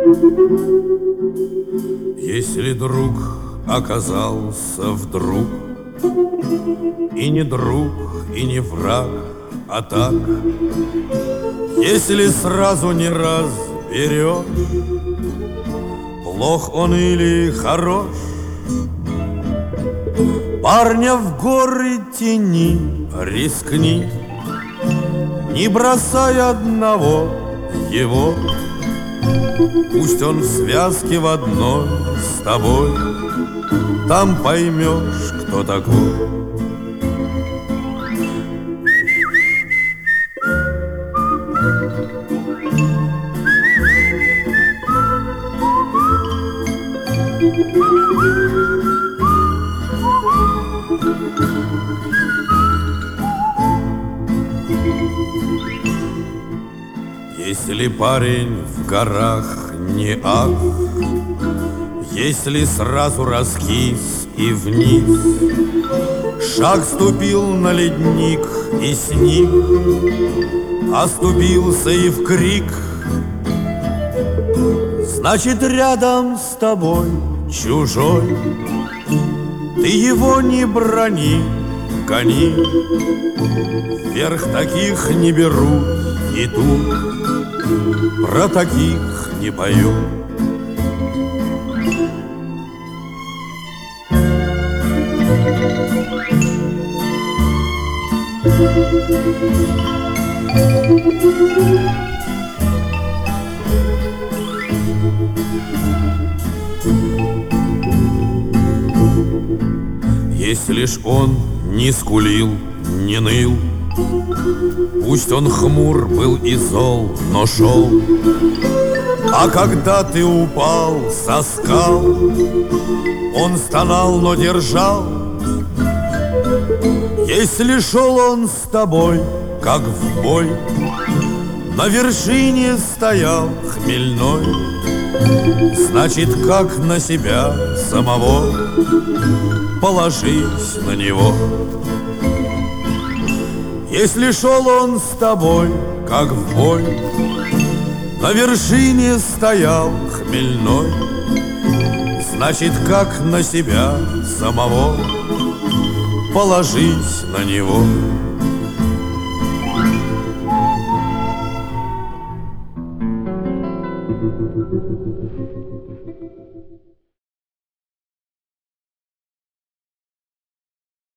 Если друг оказался вдруг и не друг, и не враг, а так, если сразу не разберешь, плох он или хорош, парня в горы тяни, рискни, не бросай одного его. Пусть он в связке в одной с тобой, там поймешь, кто такой. Если парень в горах не ах, если сразу раскис и вниз, шаг ступил на ледник и сник, оступился и в крик, значит, рядом с тобой чужой, ты его не брони, гони, вверх таких не берут, и тут про таких не пою. Если ж он не скулил, не ныл, пусть он хмур был и зол, но шел. А когда ты упал со скал, он стонал, но держал. Если шел он с тобой, как в бой, на вершине стоял хмельной, значит, как на себя самого, положись на него. Если шел он с тобой, как в бой, на вершине стоял хмельной, значит, как на себя самого, положись на него.